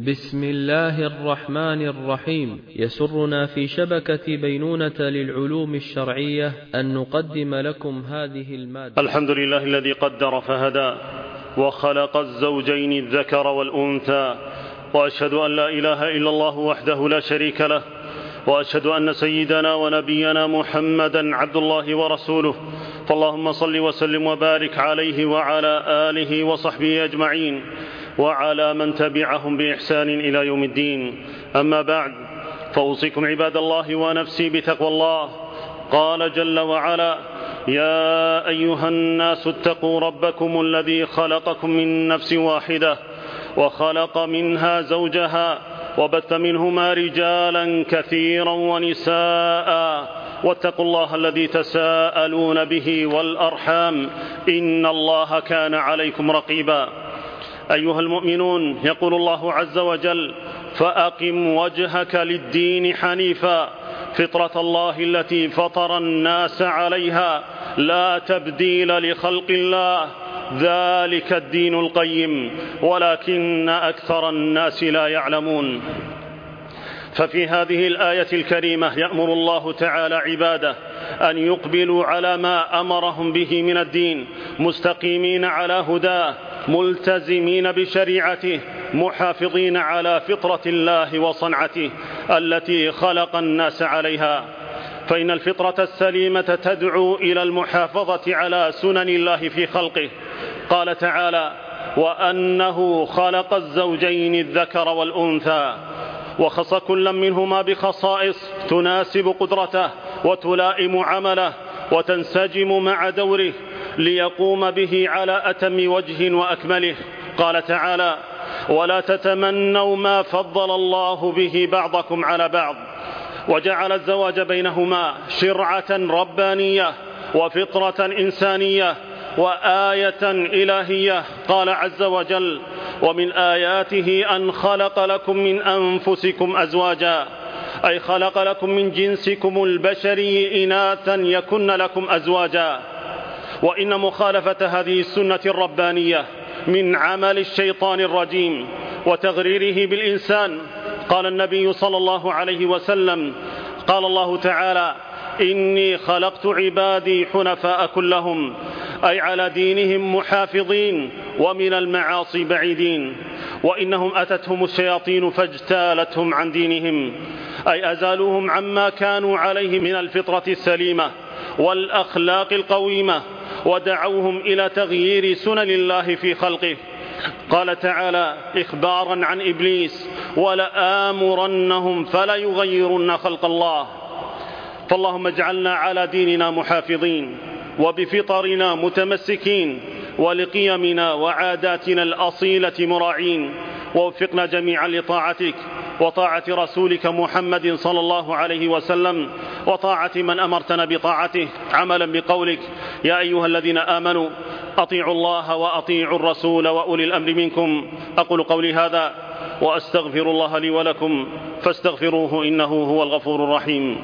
بسم الله الرحمن الرحيم. يسرنا في شبكة بينونة للعلوم الشرعية أن نقدم لكم هذه المادة. الحمد لله الذي قدر فهدى وخلق الزوجين الذكر والأنثى، وأشهد أن لا إله إلا الله وحده لا شريك له، وأشهد أن سيدنا ونبينا محمدا عبد الله ورسوله، فاللهم صل وسلم وبارك عليه وعلى آله وصحبه أجمعين وعلى من تبعهم بإحسان إلى يوم الدين. أما بعد، فأوصيكم عباد الله ونفسي بتقوى الله. قال جل وعلا: يا أيها الناس اتقوا ربكم الذي خلقكم من نفس واحدة وخلق منها زوجها وبث منهما رجالا كثيرا ونساء واتقوا الله الذي تساءلون به والأرحام إن الله كان عليكم رقيبا. أيها المؤمنون، يقول الله عز وجل: فأقم وجهك للدين حنيفا فطرة الله التي فطر الناس عليها لا تبديل لخلق الله ذلك الدين القيم ولكن أكثر الناس لا يعلمون. ففي هذه الآية الكريمة يأمر الله تعالى عباده أن يقبلوا على ما أمرهم به من الدين مستقيمين على هداه ملتزمين بشريعته محافظين على فطرة الله وصنعته التي خلق الناس عليها، فإن الفطرة السليمة تدعو إلى المحافظة على سنن الله في خلقه. قال تعالى: وأنه خلق الزوجين الذكر والأنثى، وخص كل منهما بخصائص تناسب قدرته وتلائم عمله وتنسجم مع دوره ليقوم به على أتم وجه وأكمله. قال تعالى: ولا تتمنوا ما فضل الله به بعضكم على بعض، وجعل الزواج بينهما شرعة ربانية وفطرة إنسانية وآية إلهية. قال عز وجل: ومن آياته أن خلق لكم من أنفسكم أزواجا، أي خلق لكم من جنسكم البشري إناثا يكن لكم أزواجا. وإن مخالفة هذه السنة الربانية من عمل الشيطان الرجيم وتغريره بالإنسان. قال النبي صلى الله عليه وسلم: قال الله تعالى: إني خلقت عبادي حنفاء كلهم، أي على دينهم محافظين ومن المعاصي بعيدين، وإنهم أتتهم الشياطين فاجتالتهم عن دينهم، أي أزالوهم عما كانوا عليه من الفطرة السليمة والأخلاق القويمة ودعوهم إلى تغيير سنن الله في خلقه. قال تعالى إخبارا عن إبليس: ولآمرنهم فليغيرن خلق الله. فاللهم اجعلنا على ديننا محافظين وبفطرنا متمسكين ولقيمنا وعاداتنا الأصيلة مراعين، ووفقنا جميعا لطاعتك وطاعة رسولك محمد صلى الله عليه وسلم وطاعة من أمرتنا بطاعته عملا بقولك: يا أيها الذين آمنوا أطيعوا الله وأطيعوا الرسول وأولي الأمر منكم. أقول قولي هذا وأستغفر الله لي ولكم فاستغفروه إنه هو الغفور الرحيم.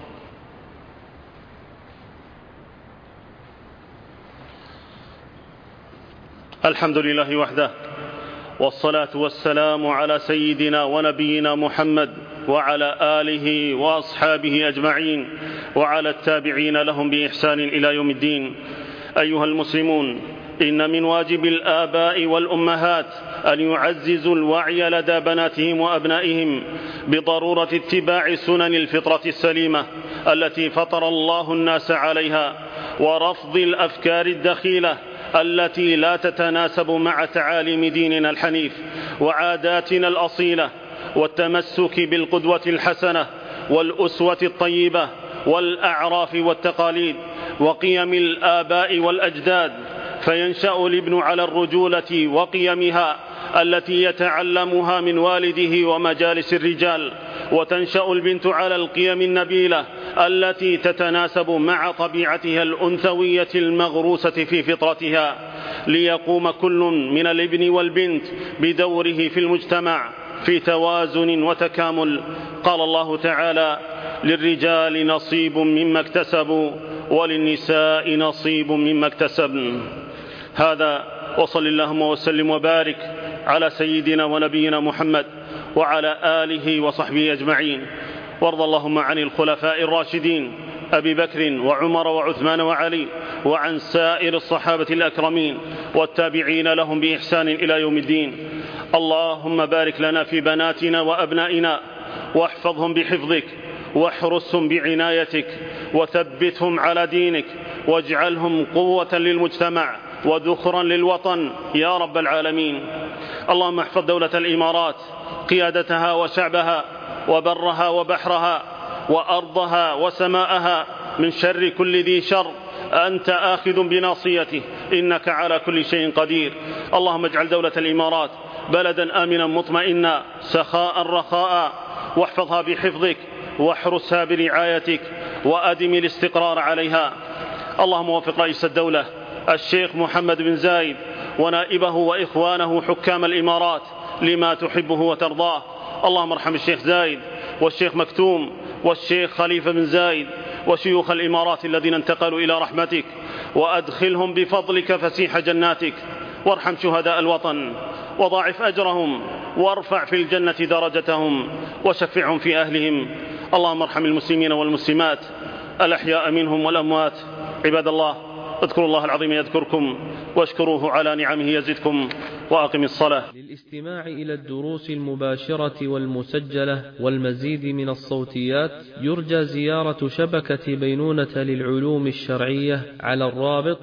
الحمد لله وحده، والصلاة والسلام على سيدنا ونبينا محمد وعلى آله وأصحابه أجمعين وعلى التابعين لهم بإحسان إلى يوم الدين. أيها المسلمون، إن من واجب الآباء والأمهات أن يعززوا الوعي لدى بناتهم وأبنائهم بضرورة اتباع سنن الفطرة السليمة التي فطر الله الناس عليها، ورفض الأفكار الدخيلة التي لا تتناسب مع تعاليم ديننا الحنيف وعاداتنا الأصيلة، والتمسك بالقدوة الحسنة والأسوة الطيبة والأعراف والتقاليد وقيم الآباء والأجداد، فينشأ الابن على الرجولة وقيمها التي يتعلمها من والده ومجالس الرجال، وتنشأ البنت على القيم النبيلة التي تتناسب مع طبيعتها الأنثوية المغروسة في فطرتها، ليقوم كل من الابن والبنت بدوره في المجتمع في توازن وتكامل. قال الله تعالى: للرجال نصيب مما اكتسبوا وللنساء نصيب مما اكتسبن. هذا، وصل اللهم وسلم وبارك على سيدنا ونبينا محمد وعلى آله وصحبه أجمعين. وارض اللهم عن الخلفاء الراشدين أبي بكر وعمر وعثمان وعلي، وعن سائر الصحابة الأكرمين والتابعين لهم بإحسان إلى يوم الدين. اللهم بارك لنا في بناتنا وأبنائنا، واحفظهم بحفظك، واحرسهم بعنايتك، وثبتهم على دينك، واجعلهم قوة للمجتمع وذخرا للوطن يا رب العالمين. اللهم احفظ دولة الإمارات، قيادتها وشعبها وبرها وبحرها وأرضها وسماءها من شر كل ذي شر، أنت آخذ بناصيته، إنك على كل شيء قدير. اللهم اجعل دولة الإمارات بلدا آمنا مطمئنا سخاء رخاء، واحفظها بحفظك، واحرسها برعايتك، وأدم الاستقرار عليها. اللهم وفق رئيس الدولة الشيخ محمد بن زايد ونائبه وإخوانه حكام الإمارات لما تحبه وترضاه. اللهم ارحم الشيخ زايد والشيخ مكتوم والشيخ خليفة بن زايد وشيوخ الإمارات الذين انتقلوا إلى رحمتك، وأدخلهم بفضلك فسيح جناتك. وارحم شهداء الوطن وضاعف أجرهم، وارفع في الجنة درجتهم، وشفعهم في أهلهم. اللهم ارحم المسلمين والمسلمات الأحياء منهم والأموات. عباد الله، اذكروا الله العظيم يذكركم، واشكروه على نعمه يزدكم، وأقم الصلاة. للاستماع إلى الدروس المباشرة والمسجلة والمزيد من الصوتيات يرجى زيارة شبكة بينونة للعلوم الشرعية على الرابط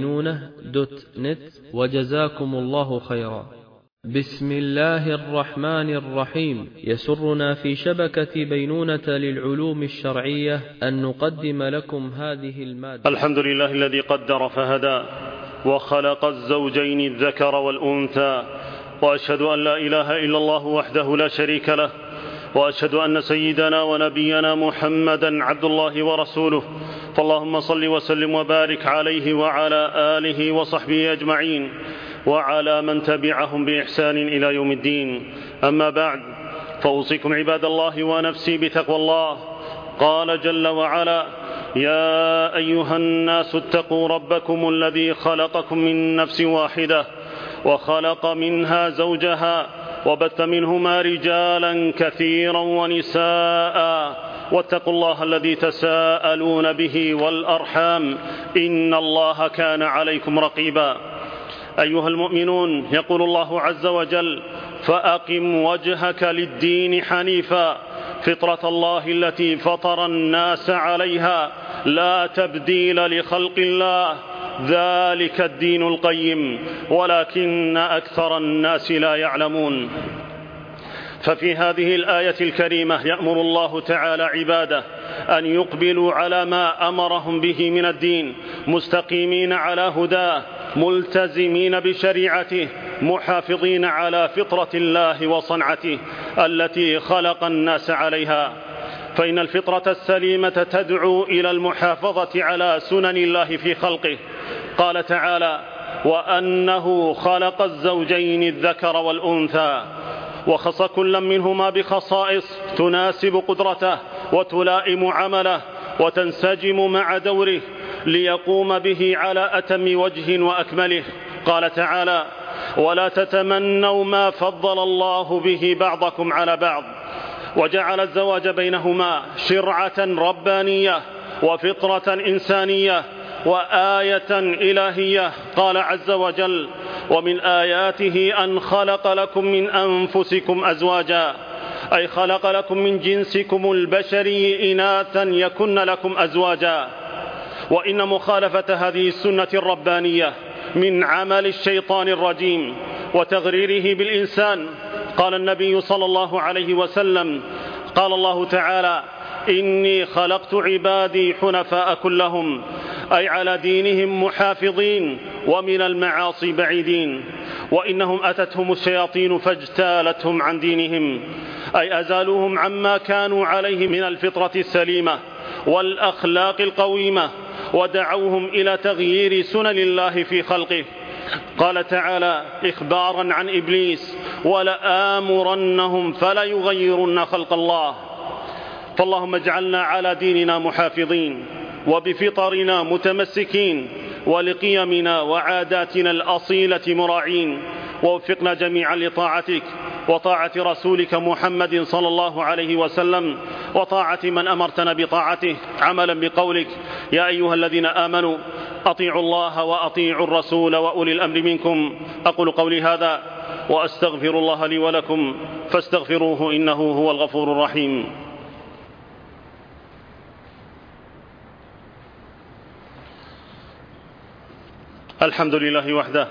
بينونة.net. وجزاكم الله خيرا. بسم الله الرحمن الرحيم. يسرنا في شبكة بينونة للعلوم الشرعية أن نقدم لكم هذه المادة. الحمد لله الذي قدر فهدى، وخلق الزوجين الذكر والأنثى، وأشهد أن لا إله إلا الله وحده لا شريك له، وأشهد أن سيدنا ونبينا محمدا عبد الله ورسوله. فاللهم صل وسلم وبارك عليه وعلى آله وصحبه أجمعين، وعلى من تبعهم بإحسان إلى يوم الدين. أما بعد، فأوصيكم عباد الله ونفسي بتقوى الله. قال جل وعلا: يا أيها الناس اتقوا ربكم الذي خلقكم من نفس واحدة، وخلق منها زوجها، وبث منهما رجالا كثيرا ونساء، واتقوا الله الذي تساءلون به والأرحام، إن الله كان عليكم رقيبا. أيها المؤمنون، يقول الله عز وجل: فأقم وجهك للدين حنيفا فطرة الله التي فطر الناس عليها لا تبديل لخلق الله، ذلك الدين القيم، ولكن أكثر الناس لا يعلمون. ففي هذه الآية الكريمة يأمر الله تعالى عباده أن يقبلوا على ما أمرهم به من الدين، مستقيمين على هداه، ملتزمين بشريعته، محافظين على فطرة الله وصنعته التي خلق الناس عليها. فإن الفطرة السليمة تدعو إلى المحافظة على سنن الله في خلقه. قال تعالى: وأنه خلق الزوجين الذكر والأنثى، وخص كل منهما بخصائص تناسب قدرته وتلائم عمله وتنسجم مع دوره ليقوم به على أتم وجه وأكمله. قال تعالى: ولا تتمنوا ما فضل الله به بعضكم على بعض. وجعل الزواج بينهما شرعة ربانية وفطرة إنسانية وآية إلهية. قال عز وجل: ومن آياته أن خلق لكم من أنفسكم أزواجا، أي خلق لكم من جنسكم البشري إناثا يكن لكم أزواجا. وإن مخالفة هذه السنة الربانية من عمل الشيطان الرجيم وتغريره بالإنسان. قال النبي صلى الله عليه وسلم: قال الله تعالى: إني خلقت عبادي حنفاء كلهم، أي على دينهم محافظين ومن المعاصي بعيدين. وإنهم أتتهم الشياطين فاجتالتهم عن دينهم، أي أزالوهم عما كانوا عليه من الفطرة السليمة والأخلاق القويمة، ودعوهم إلى تغيير سنن الله في خلقه. قال تعالى إخبارا عن إبليس: ولآمرنهم فليغيرن خلق الله. فاللهم اجعلنا على ديننا محافظين، وبفطرنا متمسكين، ولقيمنا وعاداتنا الأصيلة مراعين، ووفقنا جميعا لطاعتك وطاعة رسولك محمد صلى الله عليه وسلم، وطاعة من أمرتنا بطاعته عملا بقولك: يا أيها الذين آمنوا أطيعوا الله وأطيعوا الرسول وأولي الأمر منكم. أقول قولي هذا وأستغفر الله لي ولكم فاستغفروه إنه هو الغفور الرحيم. الحمد لله وحده،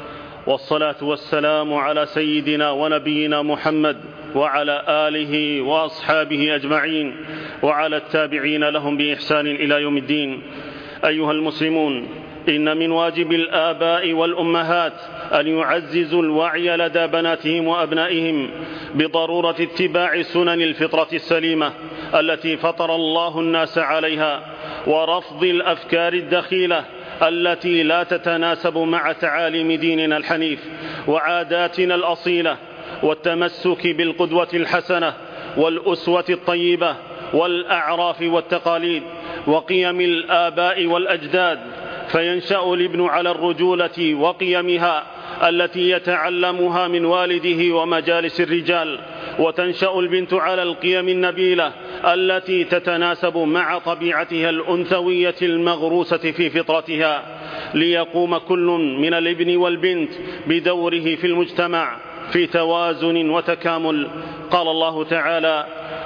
والصلاة والسلام على سيدنا ونبينا محمد وعلى آله وأصحابه أجمعين وعلى التابعين لهم بإحسان إلى يوم الدين. أيها المسلمون، إن من واجب الآباء والأمهات أن يعززوا الوعي لدى بناتهم وأبنائهم بضرورة اتباع سنن الفطرة السليمة التي فطر الله الناس عليها، ورفض الأفكار الدخيلة التي لا تتناسب مع تعاليم ديننا الحنيف وعاداتنا الأصيلة، والتمسك بالقدوة الحسنة والأسوة الطيبة والأعراف والتقاليد وقيم الآباء والأجداد، فينشأ الابن على الرجولة وقيمها التي يتعلمها من والده ومجالس الرجال، وتنشأ البنت على القيم النبيلة التي تتناسب مع طبيعتها الأنثوية المغروسة في فطرتها، ليقوم كل من الابن والبنت بدوره في المجتمع في توازن وتكامل. قال الله تعالى: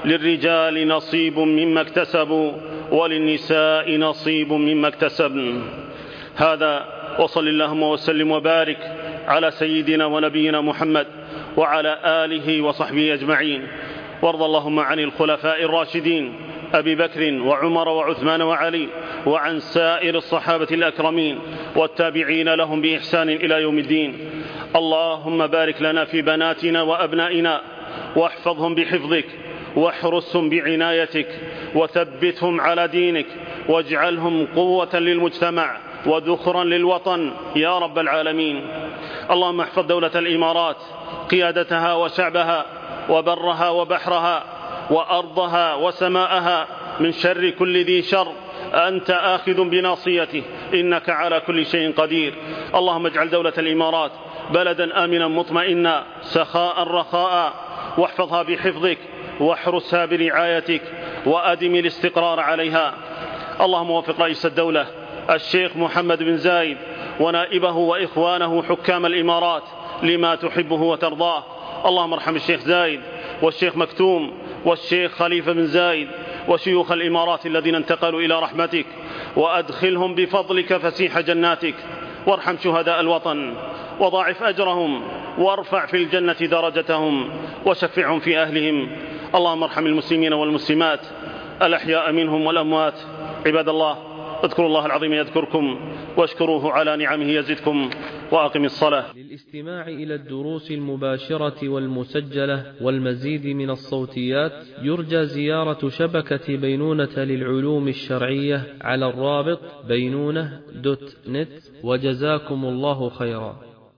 للرجال نصيب مما اكتسبوا وللنساء نصيب مما اكتسبن. هذا، وصل اللهم وسلم وبارك على سيدنا ونبينا محمد وعلى آله وصحبه أجمعين. وارض اللهم عن الخلفاء الراشدين أبي بكر وعمر وعثمان وعلي، وعن سائر الصحابة الأكرمين والتابعين لهم بإحسان إلى يوم الدين. اللهم بارك لنا في بناتنا وأبنائنا، واحفظهم بحفظك، واحرسهم بعنايتك، وثبتهم على دينك، واجعلهم قوة للمجتمع وذخرا للوطن يا رب العالمين. اللهم احفظ دولة الإمارات، قيادتها وشعبها وبرها وبحرها وأرضها وسماءها من شر كل ذي شر، أنت آخذ بناصيته إنك على كل شيء قدير. اللهم اجعل دولة الإمارات بلدا آمنا مطمئنا سخاء رخاء، واحفظها بحفظك واحرسها برعايتك وأدم الاستقرار عليها. اللهم وفق رئيس الدولة الشيخ محمد بن زايد ونائبه وإخوانه حكام الإمارات لما تحبه وترضاه. اللهم ارحم الشيخ زايد والشيخ مكتوم والشيخ خليفة بن زايد وشيوخ الإمارات الذين انتقلوا إلى رحمتك، وأدخلهم بفضلك فسيح جناتك، وارحم شهداء الوطن وضاعف أجرهم، وارفع في الجنة درجتهم، وشفعهم في أهلهم. اللهم ارحم المسلمين والمسلمات الأحياء منهم والأموات. عباد الله، اذكروا الله العظيم يذكركم، واشكروه على نعمه يزدكم، وأقم الصلاة. للاستماع إلى الدروس المباشرة والمسجلة والمزيد من الصوتيات يرجى زيارة شبكة بينونة للعلوم الشرعية على الرابط بينونة.net. وجزاكم الله خيرا.